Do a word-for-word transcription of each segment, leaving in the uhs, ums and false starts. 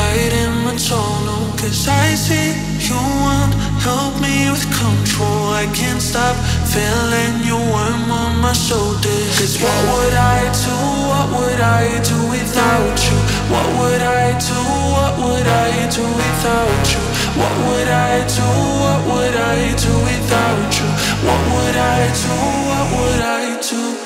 light in my tunnel. Cause I see you want help me with control. I can't stop feeling your warm on my shoulders. Cause what would I do, what would I do without you? What would I do, what would I do without you? What would I do, what would I do without you? What would I do, what would I do?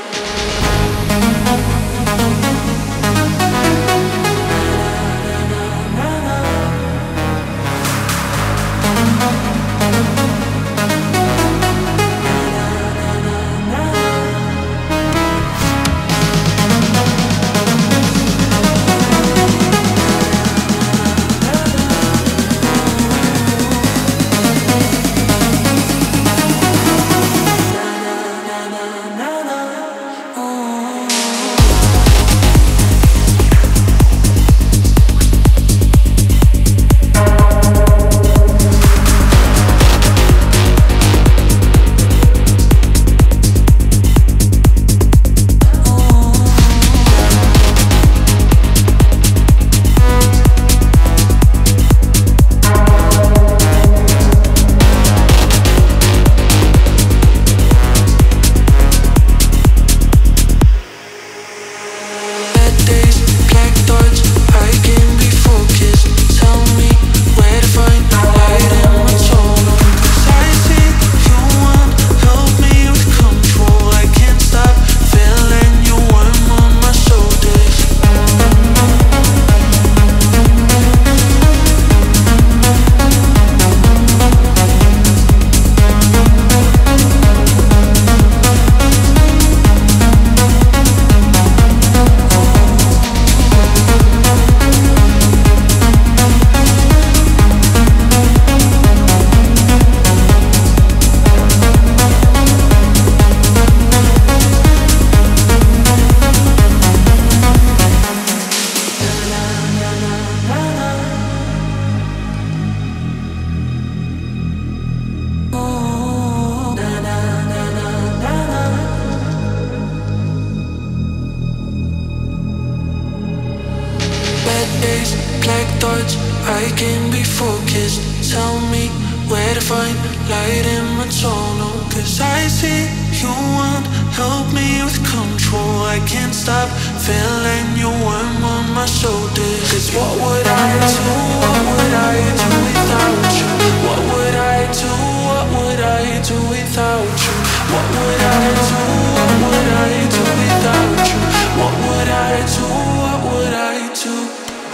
Black thoughts, I can't be focused. Tell me where to find light in my tunnel. Cause I see you want help me with control. I can't stop feeling your warm on my shoulders. Cause what would I do, what would I do without you? What would I do, what would I do without you? What would I do, what would I do without you? What would I do, what would I do?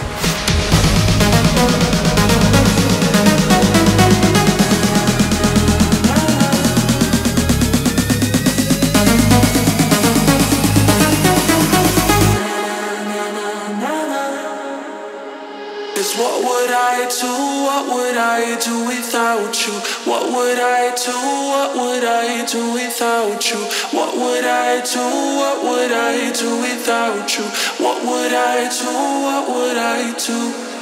What would I do, what would I do without you? What would I do, what would I do without you? What would I do, what would I do without you? What would I do, what would I do?